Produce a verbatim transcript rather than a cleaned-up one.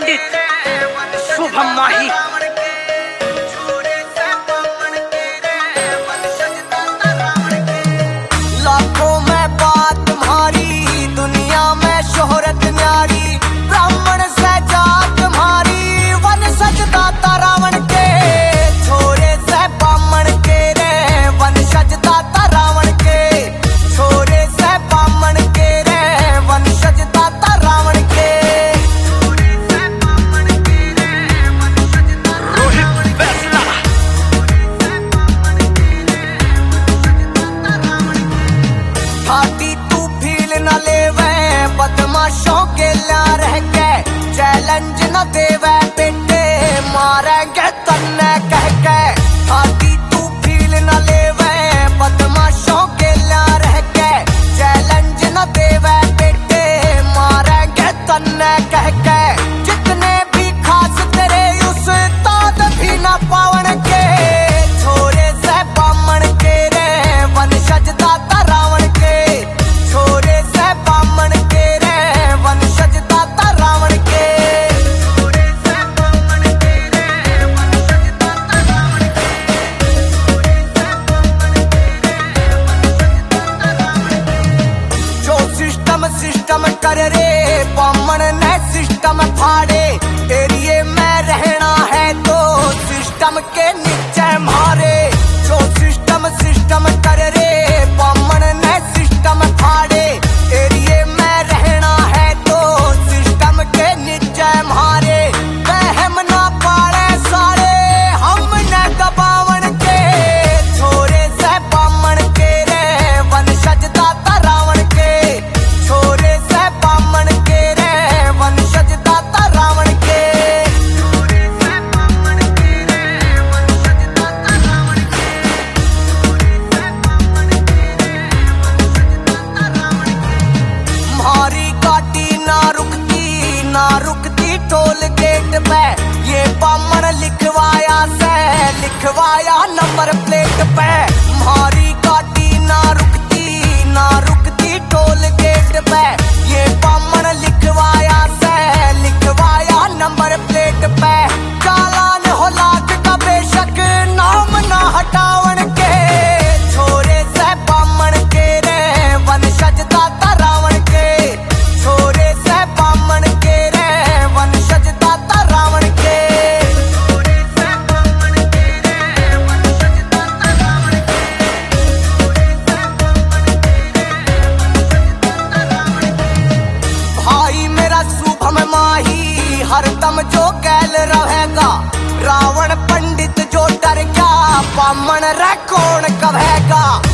पंडित शुभम माही। लाखों में बात तुम्हारी, दुनिया में शोहरत न्यारी, ब्राह्मण से जात तुम्हारी, वन सजदाता रावण के, छोरे से ब्राह्मण के रे, वन सजदाता रावण के, छोरे से ब्राह्मण के रे, वन सजदाता रावण के। हाथी तू फील न लेवे, बदमाशों के ला रह के, चैलेंज न देवे बेटे, मारेंगे तन्ने कह के। हाथी तू फील न लेवे, बदमाशों के ला रह के, चैलेंज न देवे बेटे, मारेंगे तन्ने कह के। जितने भी खास तेरे उस्ताद भी न पावन के, छोरे से ब्राह्मण के रे, वन सजदाता रावण के, छोरे से ब्राह्मण के रे, वन सजदाता रावण के। छोरे से ब्राह्मण के रे, वन सजदाता रावण के, छोरे से ब्राह्मण के रे, वन सजदाता रावण के। जो सिस्टम सिस्टम कर रे, ब्राह्मण ने सिस्टम फाड़े, एरिए में रहना है तो सिस्टम के नीचे मारे। जो सिस्टम सिस्टम कर रे, ब्राह्मण ने सिस्टम फाड़े, एरिए में रहना है तो सिस्टम के नीचे मारे। वहम ना पाड़े सारे हमने दबावन के, छोरे से ब्राह्मण के रे, वन सजदाता रावण के, छोरे से ब्राह्मण के रे, वन सजदाता रावण के। छोरे से ब्राह्मण के रे, वन सजदाता रावण के, छोरे से ब्राह्मण के रे, वन सजदाता रावण के। मारी काटी ना रुकती, ना रुकती टोल गेट पे, ये ब्राह्मण लिखवाया से, लिखवाया नंबर प्लेट पे। मारी काटी ना रुकती, ना रुकती टोल गेट पे, ये ब्राह्मण लिखवाया से, लिखवाया नंबर प्लेट पे। चालान हो लाख का बेशक, नाम ना हटावन के, छोरे से ब्राह्मण के रे, वन सजदाता रावण के, छोरे से ब्राह्मण के रे, वन सजदाता रावण के। छोरे से ब्राह्मण के रे, वन सजदाता रावण के, छोरे से ब्राह्मण के रे, वन सजदाता रावण के। भाई मेरा शुभम माही हरदम जो गैल रहेगा, रावण पंडित जो डर गया, ब्राह्मण रे कौन कहेगा।